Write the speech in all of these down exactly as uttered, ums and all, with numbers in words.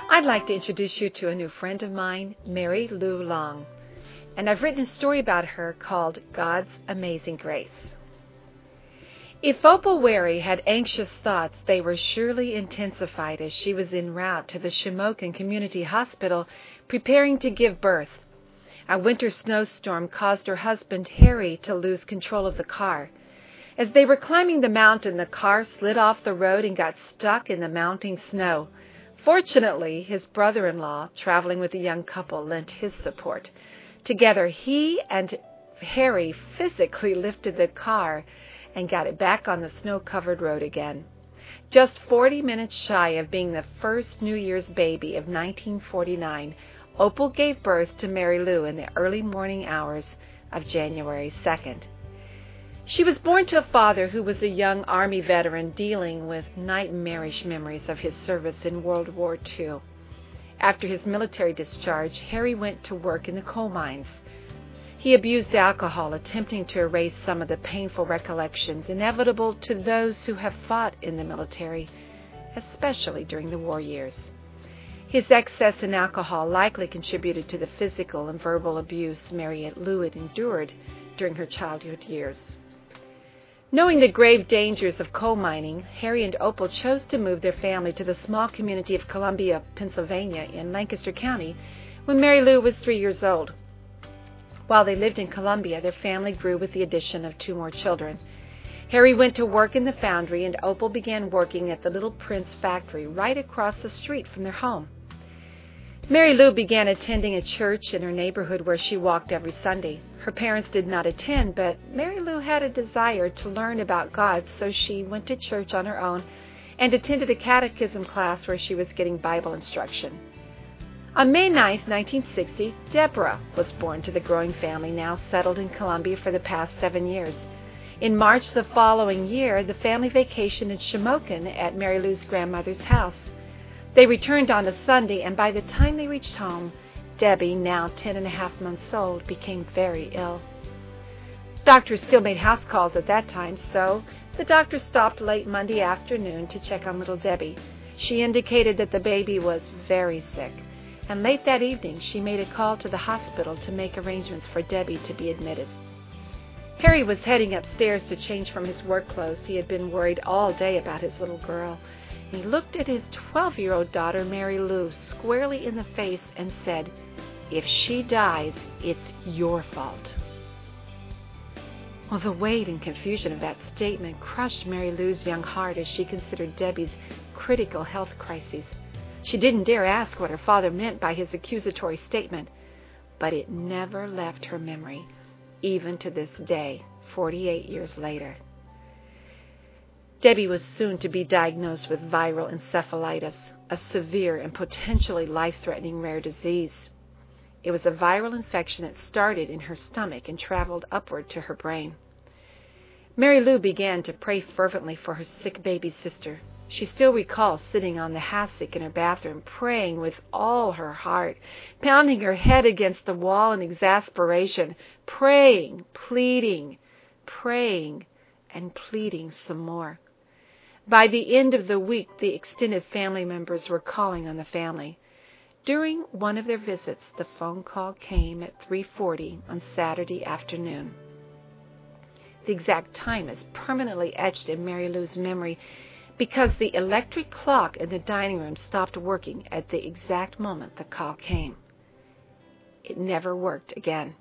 I'd like to introduce you to a new friend of mine, Mary Lou Long, and I've written a story about her called God's Amazing Grace. If Opal Wary had anxious thoughts, they were surely intensified as she was en route to the Shamokin Community Hospital preparing to give birth. A winter snowstorm caused her husband, Harry, to lose control of the car. As they were climbing the mountain, the car slid off the road and got stuck in the mounting snow. Fortunately, his brother-in-law, traveling with the young couple, lent his support. Together, he and Harry physically lifted the car and got it back on the snow-covered road again. Just forty minutes shy of being the first New Year's baby of nineteen forty-nine, Opal gave birth to Mary Lou in the early morning hours of January second. She was born to a father who was a young Army veteran dealing with nightmarish memories of his service in World War Two. After his military discharge, Harry went to work in the coal mines. He abused alcohol, attempting to erase some of the painful recollections inevitable to those who have fought in the military, especially during the war years. His excess in alcohol likely contributed to the physical and verbal abuse Mary Lou had endured during her childhood years. Knowing the grave dangers of coal mining, Harry and Opal chose to move their family to the small community of Columbia, Pennsylvania, in Lancaster County, when Mary Lou was three years old. While they lived in Columbia, their family grew with the addition of two more children. Harry went to work in the foundry, and Opal began working at the Little Prince factory right across the street from their home. Mary Lou began attending a church in her neighborhood where she walked every Sunday. Her parents did not attend, but Mary Lou had a desire to learn about God, so she went to church on her own and attended a catechism class where she was getting Bible instruction. On May ninth, nineteen sixty, Deborah was born to the growing family now settled in Columbia for the past seven years. In March the following year, the family vacationed in Shamokin at Mary Lou's grandmother's house. They returned on a Sunday, and by the time they reached home, Debbie, now ten and a half months old, became very ill. Doctors still made house calls at that time, so the doctor stopped late Monday afternoon to check on little Debbie. She indicated that the baby was very sick, and late that evening she made a call to the hospital to make arrangements for Debbie to be admitted. Harry was heading upstairs to change from his work clothes. He had been worried all day about his little girl. He looked at his twelve-year-old daughter, Mary Lou, squarely in the face and said, "If she dies, it's your fault." Well, the weight and confusion of that statement crushed Mary Lou's young heart as she considered Debbie's critical health crises. She didn't dare ask what her father meant by his accusatory statement, but it never left her memory, even to this day, forty-eight years later. Debbie was soon to be diagnosed with viral encephalitis, a severe and potentially life-threatening rare disease. It was a viral infection that started in her stomach and traveled upward to her brain. Mary Lou began to pray fervently for her sick baby sister. She still recalls sitting on the hassock in her bathroom, praying with all her heart, pounding her head against the wall in exasperation, praying, pleading, praying, and pleading some more. By the end of the week, the extended family members were calling on the family. During one of their visits, the phone call came at three forty on Saturday afternoon. The exact time is permanently etched in Mary Lou's memory because the electric clock in the dining room stopped working at the exact moment the call came. It never worked again.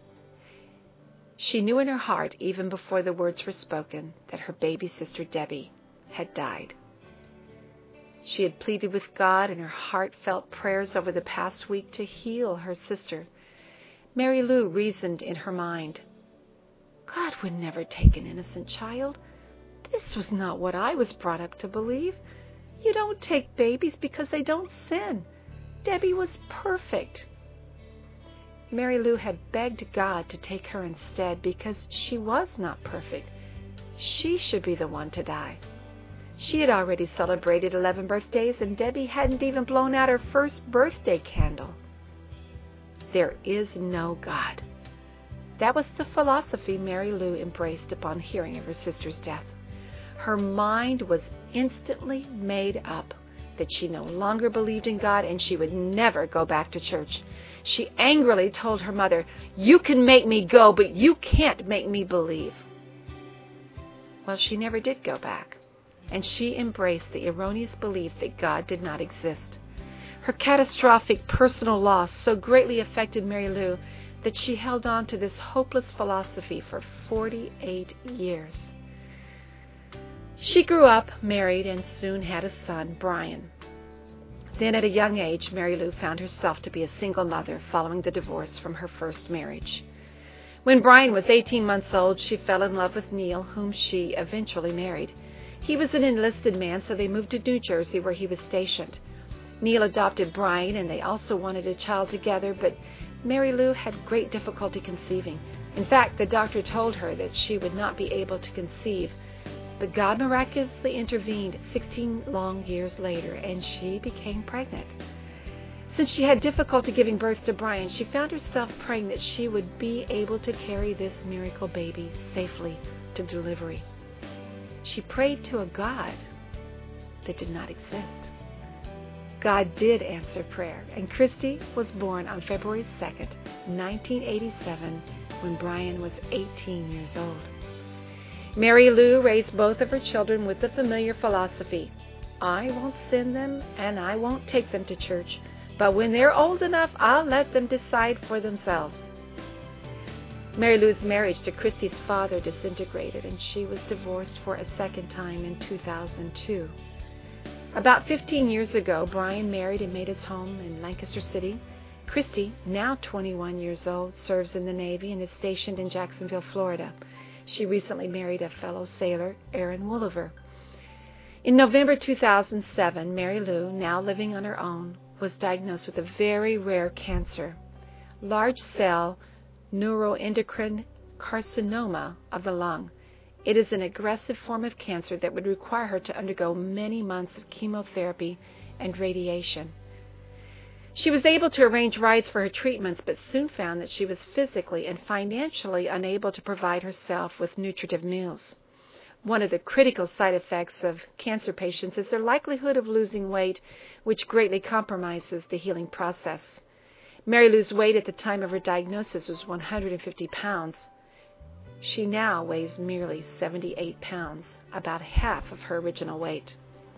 She knew in her heart, even before the words were spoken, that her baby sister Debbie had died. She had pleaded with God in her heartfelt prayers over the past week to heal her sister. Mary Lou reasoned in her mind, God would never take an innocent child. This was not what I was brought up to believe. You don't take babies because they don't sin. Debbie was perfect. Mary Lou had begged God to take her instead because she was not perfect. She should be the one to die. She had already celebrated eleven birthdays, and Debbie hadn't even blown out her first birthday candle. There is no God. That was the philosophy Mary Lou embraced upon hearing of her sister's death. Her mind was instantly made up that she no longer believed in God and she would never go back to church. She angrily told her mother, "You can make me go, but you can't make me believe." Well, she never did go back, and she embraced the erroneous belief that God did not exist. Her catastrophic personal loss so greatly affected Mary Lou that she held on to this hopeless philosophy for forty-eight years. She grew up, married, and soon had a son, Brian. Then at a young age, Mary Lou found herself to be a single mother following the divorce from her first marriage. When Brian was eighteen months old, she fell in love with Neil, whom she eventually married. He was an enlisted man, so they moved to New Jersey, where he was stationed. Neil adopted Brian, and they also wanted a child together, but Mary Lou had great difficulty conceiving. In fact, the doctor told her that she would not be able to conceive, but God miraculously intervened sixteen long years later, and she became pregnant. Since she had difficulty giving birth to Brian, she found herself praying that she would be able to carry this miracle baby safely to delivery. She prayed to a God that did not exist. God did answer prayer, and Christy was born on February second, nineteen eighty-seven, when Brian was eighteen years old. Mary Lou raised both of her children with the familiar philosophy, "I won't send them and I won't take them to church, but when they're old enough, I'll let them decide for themselves." Mary Lou's marriage to Christy's father disintegrated, and she was divorced for a second time in two thousand two. About fifteen years ago, Brian married and made his home in Lancaster City. Christy, now twenty-one years old, serves in the Navy and is stationed in Jacksonville, Florida. She recently married a fellow sailor, Aaron Wooliver. In November two thousand seven, Mary Lou, now living on her own, was diagnosed with a very rare cancer, large cell neuroendocrine carcinoma of the lung. It is an aggressive form of cancer that would require her to undergo many months of chemotherapy and radiation. She was able to arrange rides for her treatments, but soon found that she was physically and financially unable to provide herself with nutritive meals. One of the critical side effects of cancer patients is their likelihood of losing weight, which greatly compromises the healing process. Mary Lou's weight at the time of her diagnosis was one hundred fifty pounds. She now weighs merely seventy-eight pounds, about half of her original weight.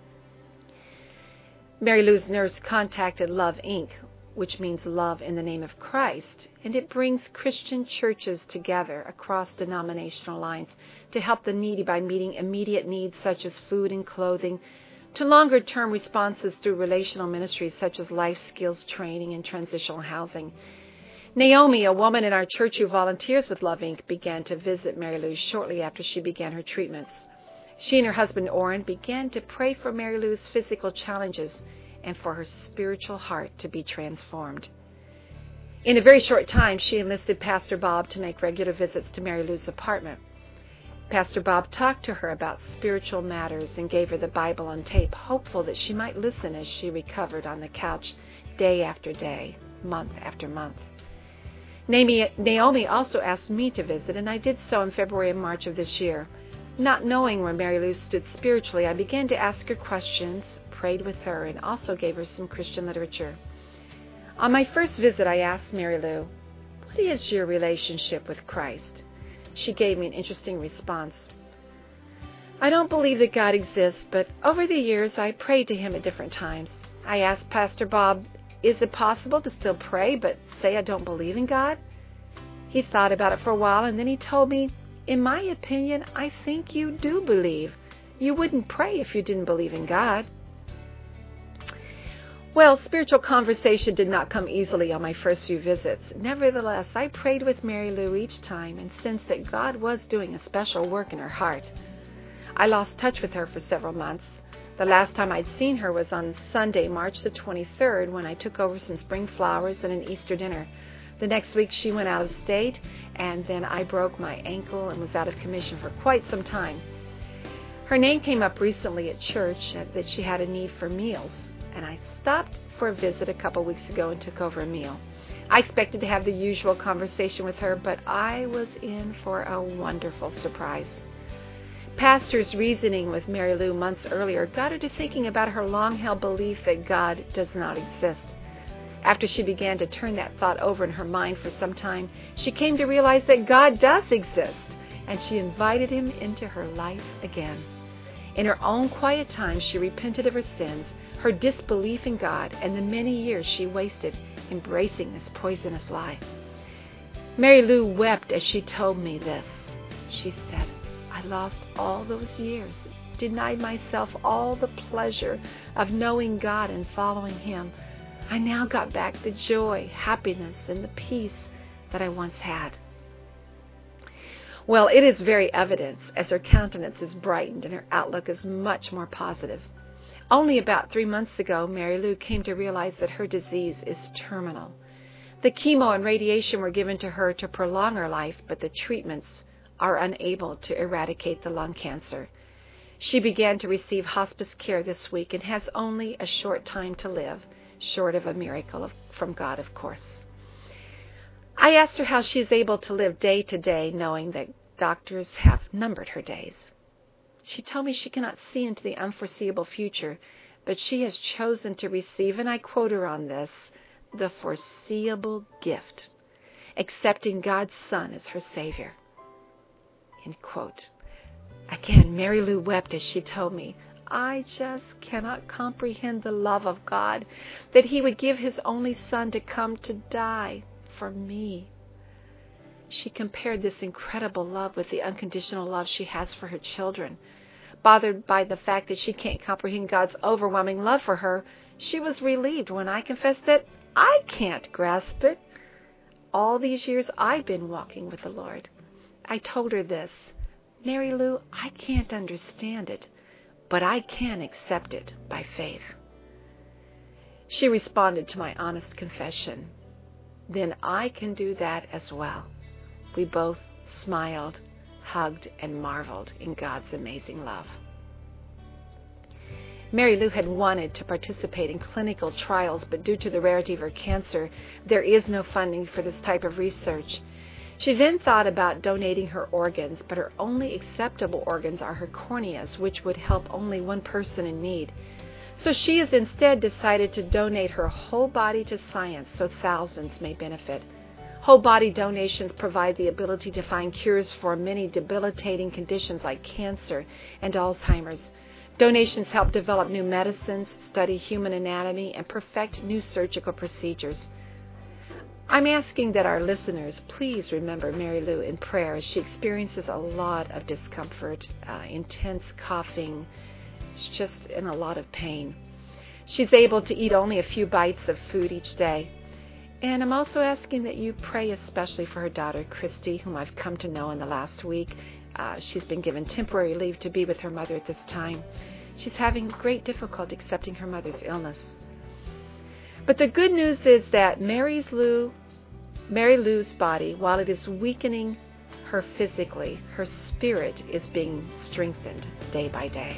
Mary Lou's nurse contacted Love Incorporated, which means love in the name of Christ, and it brings Christian churches together across denominational lines to help the needy by meeting immediate needs such as food and clothing, to longer-term responses through relational ministries such as life skills training and transitional housing. Naomi, a woman in our church who volunteers with Love Incorporated, began to visit Mary Lou shortly after she began her treatments. She and her husband, Orrin, began to pray for Mary Lou's physical challenges and for her spiritual heart to be transformed. In a very short time, she enlisted Pastor Bob to make regular visits to Mary Lou's apartment. Pastor Bob talked to her about spiritual matters and gave her the Bible on tape, hopeful that she might listen as she recovered on the couch day after day, month after month. Naomi also asked me to visit, and I did so in February and March of this year. Not knowing where Mary Lou stood spiritually, I began to ask her questions, prayed with her, and also gave her some Christian literature. On my first visit, I asked Mary Lou, "What is your relationship with Christ?" She gave me an interesting response. "I don't believe that God exists, but over the years I prayed to Him at different times." I asked Pastor Bob, "Is it possible to still pray but say I don't believe in God?" He thought about it for a while, and then he told me, "In my opinion, I think you do believe. You wouldn't pray if you didn't believe in God." Well, spiritual conversation did not come easily on my first few visits. Nevertheless, I prayed with Mary Lou each time and sensed that God was doing a special work in her heart. I lost touch with her for several months. The last time I'd seen her was on Sunday, March the twenty-third, when I took over some spring flowers and an Easter dinner. The next week she went out of state, and then I broke my ankle and was out of commission for quite some time. Her name came up recently at church that she had a need for meals, and I stopped for a visit a couple weeks ago and took over a meal. I expected to have the usual conversation with her, but I was in for a wonderful surprise. Pastor's reasoning with Mary Lou months earlier got her to thinking about her long-held belief that God does not exist. After she began to turn that thought over in her mind for some time, she came to realize that God does exist, and she invited him into her life again. In her own quiet time, she repented of her sins, her disbelief in God, and the many years she wasted embracing this poisonous lie. Mary Lou wept as she told me this. She said, "I lost all those years, denied myself all the pleasure of knowing God and following him. I now got back the joy, happiness, and the peace that I once had." Well, it is very evident as her countenance is brightened and her outlook is much more positive. Only about three months ago, Mary Lou came to realize that her disease is terminal. The chemo and radiation were given to her to prolong her life, but the treatments are unable to eradicate the lung cancer. She began to receive hospice care this week and has only a short time to live, short of a miracle of, from God, of course. I asked her how she is able to live day to day knowing that doctors have numbered her days. She told me she cannot see into the unforeseeable future, but she has chosen to receive, and I quote her on this, the foreseeable gift, accepting God's Son as her Savior. End quote. Again, Mary Lou wept as she told me, "I just cannot comprehend the love of God, that he would give his only Son to come to die for me." She compared this incredible love with the unconditional love she has for her children. Bothered by the fact that she can't comprehend God's overwhelming love for her, she was relieved when I confessed that I can't grasp it. All these years I've been walking with the Lord. I told her this, "Mary Lou, I can't understand it, but I can accept it by faith." She responded to my honest confession, "Then I can do that as well." We both smiled, hugged, and marveled in God's amazing love. Mary Lou had wanted to participate in clinical trials, but due to the rarity of her cancer, there is no funding for this type of research. She then thought about donating her organs, but her only acceptable organs are her corneas, which would help only one person in need. So she has instead decided to donate her whole body to science so thousands may benefit. Whole body donations provide the ability to find cures for many debilitating conditions like cancer and Alzheimer's. Donations help develop new medicines, study human anatomy, and perfect new surgical procedures. I'm asking that our listeners please remember Mary Lou in prayer as she experiences a lot of discomfort, uh, intense coughing. She's just in a lot of pain. She's able to eat only a few bites of food each day. And I'm also asking that you pray especially for her daughter, Christy, whom I've come to know in the last week. Uh, she's been given temporary leave to be with her mother at this time. She's having great difficulty accepting her mother's illness. But the good news is that Mary's Lou, Mary Lou's body, while it is weakening her physically, her spirit is being strengthened day by day.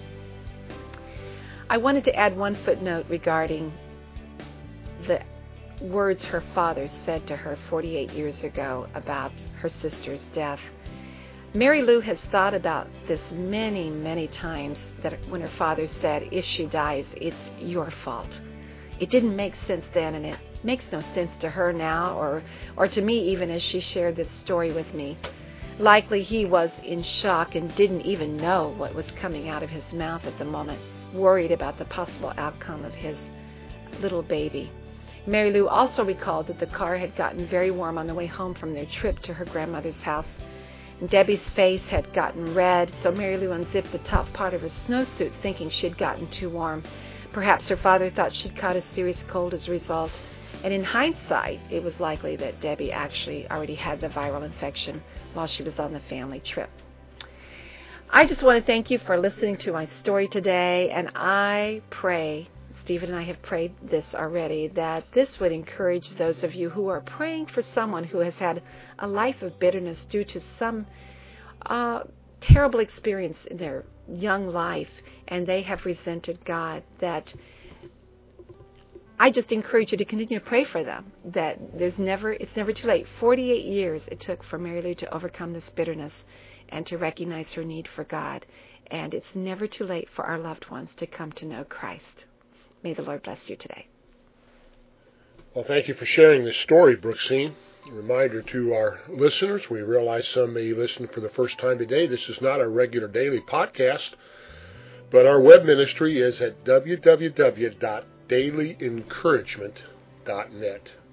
I wanted to add one footnote regarding the words her father said to her forty-eight years ago about her sister's death. Mary Lou has thought about this many, many times, that when her father said, "If she dies, it's your fault." It didn't make sense then, and it makes no sense to her now, or, or to me even as she shared this story with me. Likely he was in shock and didn't even know what was coming out of his mouth at the moment, worried about the possible outcome of his little baby. Mary Lou also recalled that the car had gotten very warm on the way home from their trip to her grandmother's house. And Debbie's face had gotten red, so Mary Lou unzipped the top part of her snowsuit, thinking she had gotten too warm. Perhaps her father thought she'd caught a serious cold as a result. And in hindsight, it was likely that Debbie actually already had the viral infection while she was on the family trip. I just want to thank you for listening to my story today, and I pray, Stephen and I have prayed this already, that this would encourage those of you who are praying for someone who has had a life of bitterness due to some uh, terrible experience in their young life, and they have resented God, that I just encourage you to continue to pray for them, that there's never, it's never too late. forty-eight years it took for Mary Lou to overcome this bitterness, and to recognize her need for God. And it's never too late for our loved ones to come to know Christ. May the Lord bless you today. Well, thank you for sharing this story, Brooksine. A reminder to our listeners, we realize some may listen for the first time today. This is not a regular daily podcast, but our web ministry is at w w w dot daily encouragement dot net.